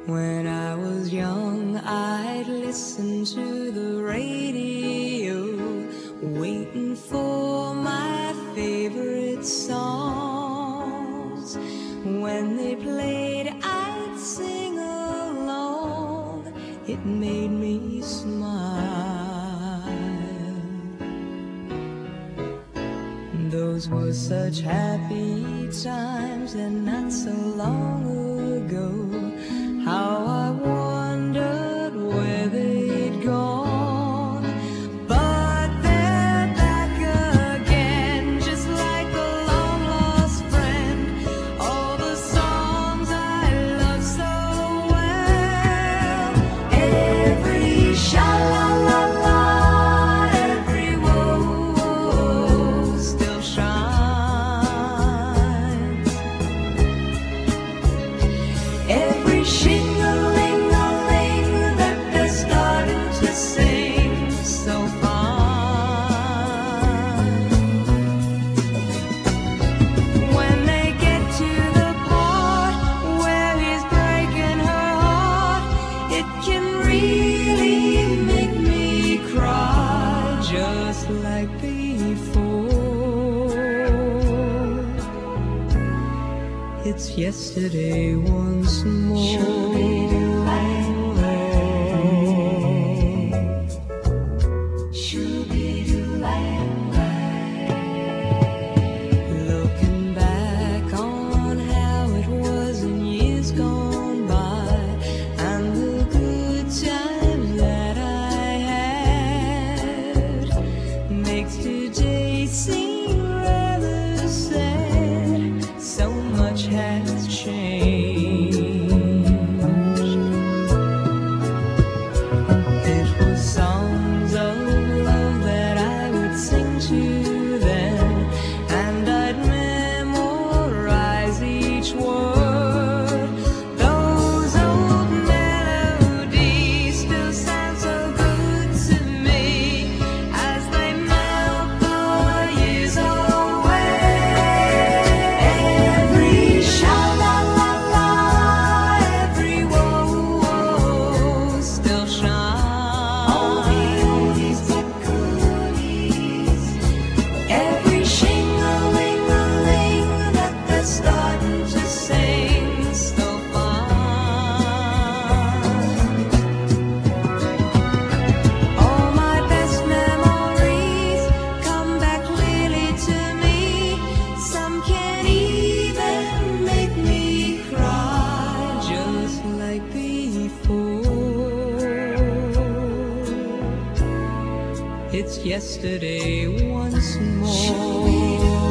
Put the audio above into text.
When I was young, I'd listen to the radio, waiting for my favorite songs. When they played, I'd sing along. It made me smile. Those were such happy times, and not so long ago. How I wondered where they'd gone. But they're back again, just like a long-lost friend. All the songs I love so well. Every sha-la-la-la, every whoa-whoa still shines. Every shing-a-ling-a-ling that they're starting to sing so fine. When they get to the part where he's breaking her heart, it can really make me cry, just like before. It's yesterday once more. Looking back on how it was in years gone by, and the good times that I had, makes today seem rather sad. So much has changed. It was songs of love that I would sing to them, and I'd memorize each word. Those old melodies still sound so good to me as they melt the years away. Every sha-la-la-la, every whoa-whoa still shines. All the oldies but goodies. Every shing-a-ling-a-ling that they're starting to sing so fine. All my best memories come back clearly to me. Some can even make me cry, just like before. It's yesterday once more.